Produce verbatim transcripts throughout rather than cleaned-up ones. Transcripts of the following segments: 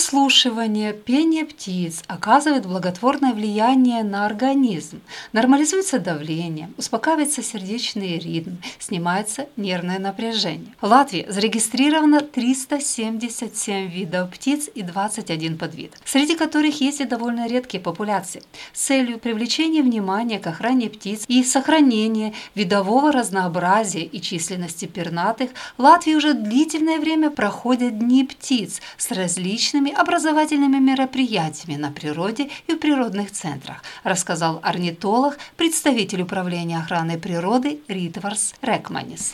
прослушивание, пение птиц оказывает благотворное влияние на организм. Нормализуется давление, успокаивается сердечный ритм, снимается нервное напряжение. В Латвии зарегистрировано триста семьдесят семь видов птиц и двадцать один подвид, среди которых есть и довольно редкие популяции. С целью привлечения внимания к охране птиц и сохранения видового разнообразия и численности пернатых в Латвии уже длительное время проходят Дни птиц с различными образовательными мероприятиями на природе и в природных центрах, рассказал орнитолог, представитель управления охраны природы Ритварс Рекманис.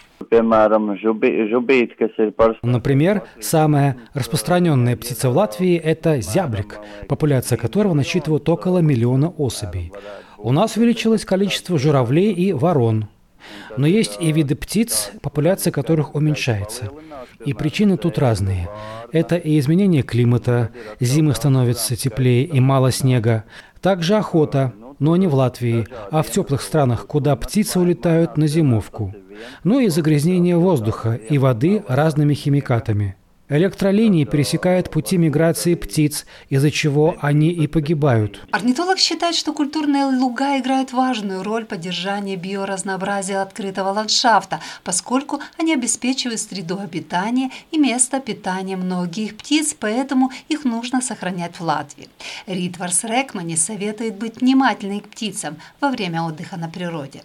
Например, самая распространенная птица в Латвии – это зяблик, популяция которого насчитывает около миллиона особей. У нас увеличилось количество журавлей и ворон. Но есть и виды птиц, популяция которых уменьшается. И причины тут разные. Это и изменение климата, зимы становятся теплее и мало снега. Также охота, но не в Латвии, а в теплых странах, куда птицы улетают на зимовку. Ну и загрязнение воздуха и воды разными химикатами. Электролинии пересекают пути миграции птиц, из-за чего они и погибают. Орнитолог считает, что культурные луга играют важную роль в поддержании биоразнообразия открытого ландшафта, поскольку они обеспечивают среду обитания и место питания многих птиц, поэтому их нужно сохранять в Латвии. Ритварс Рекманис советует быть внимательным к птицам во время отдыха на природе.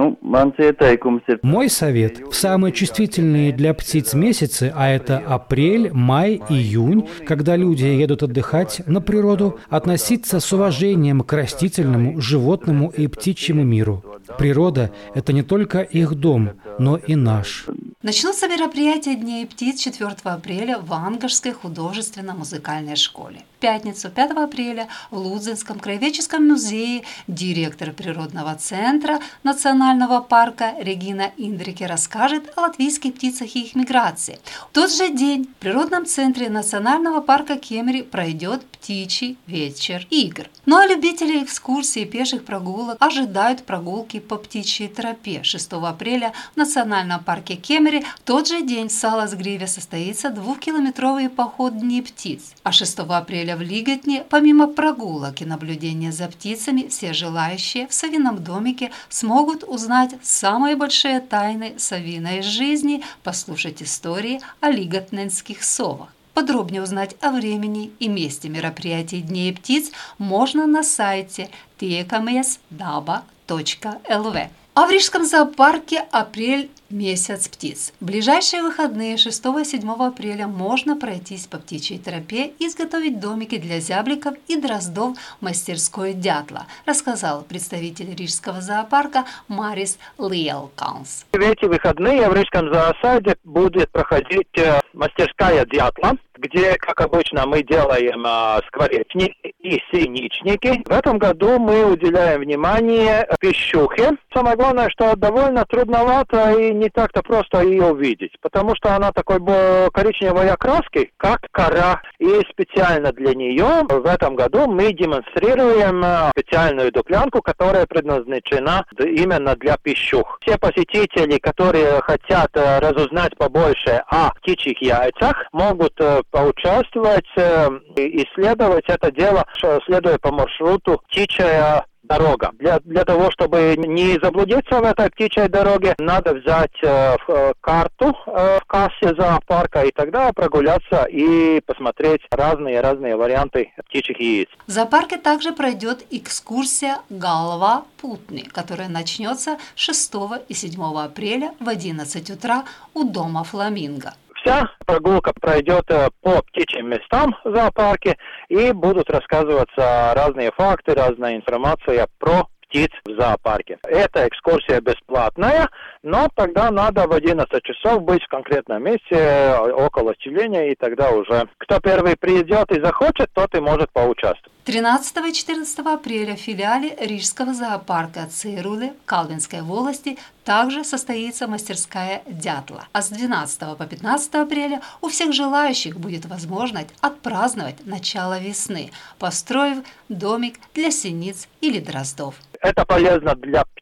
Мой совет – в самые чувствительные для птиц месяцы, а это апрель, май, июнь, когда люди едут отдыхать на природу, относиться с уважением к растительному, животному и птичьему миру. Природа – это не только их дом, но и наш. Начнутся мероприятия Дней птиц четвёртого апреля в Ангарской художественно-музыкальной школе. В пятницу, пятого апреля, в Лудзенском краеведческом музее директор природного центра национального парка Регина Индрике расскажет о латвийских птицах и их миграции. В тот же день в природном центре национального парка Кемери пройдет птичий вечер игр. Ну а любители экскурсий и пеших прогулок ожидают прогулки по птичьей тропе. шестого апреля в национальном парке Кемери в тот же день в Саласгриве состоится двухкилометровый поход Дней птиц. А шестого апреля в Лиготне, помимо прогулок и наблюдения за птицами, все желающие в совином домике смогут узнать самые большие тайны совиной жизни, послушать истории о лиготненских совах. Подробнее узнать о времени и месте мероприятий Дней птиц можно на сайте tiekamies daba точка эл ви. А в Рижском зоопарке апрель – месяц птиц. В ближайшие выходные шестого и седьмого апреля можно пройтись по птичьей тропе и изготовить домики для зябликов и дроздов в мастерской дятла, рассказал представитель Рижского зоопарка Марис Лиелканс. В эти выходные в Рижском зоосаде будет проходить мастерская дятла, где, как обычно, мы делаем э, скворечники и синичники. В этом году мы уделяем внимание пищухе. Самое главное, что довольно трудновато и не так-то просто ее увидеть, потому что она такой коричневой окраски, как кора. И специально для нее в этом году мы демонстрируем специальную дуклянку, которая предназначена именно для пищух. Все посетители, которые хотят разузнать побольше о птичьих яйцах, могут поучаствовать, исследовать это дело, следуя по маршруту «Птичья дорога». Для, для того, чтобы не заблудиться в этой птичьей дороге, надо взять э, карту э, в кассе зоопарка и тогда прогуляться и посмотреть разные-разные варианты птичьих яиц. В зоопарке также пройдет экскурсия «Галва Путни», которая начнется шестого и седьмого апреля в одиннадцать утра у дома Фламинго. Вся прогулка пройдет по птичьим местам в зоопарке и будут рассказываться разные факты, разная информация про птиц в зоопарке. Эта экскурсия бесплатная, но тогда надо в одиннадцать часов быть в конкретном месте около отделения, и тогда уже кто первый придет и захочет, тот и может поучаствовать. тринадцатого и четырнадцатого апреля в филиале Рижского зоопарка Цируле Калвинской волости также состоится мастерская дятла. А с двенадцатого по пятнадцатое апреля у всех желающих будет возможность отпраздновать начало весны, построив домик для синиц или дроздов. Это полезно для птиц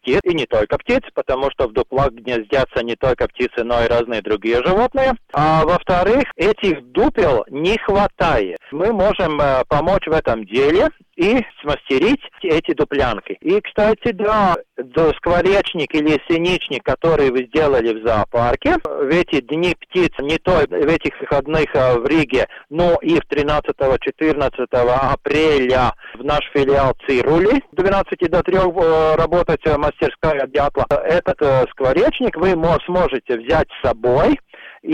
птиц, и не только птиц, потому что в дуплах гнездятся не только птицы, но и разные другие животные. А во-вторых, этих дупел не хватает. Мы можем э, помочь в этом деле и смастерить эти дуплянки. И, кстати, да, скворечник или синичник, который вы сделали в зоопарке, в эти дни птиц, не только в этих выходных в Риге, но и в тринадцатого-четырнадцатого апреля в наш филиал Цирули. С двенадцати до трёх работать мастерская дятла. Этот скворечник вы сможете взять с собой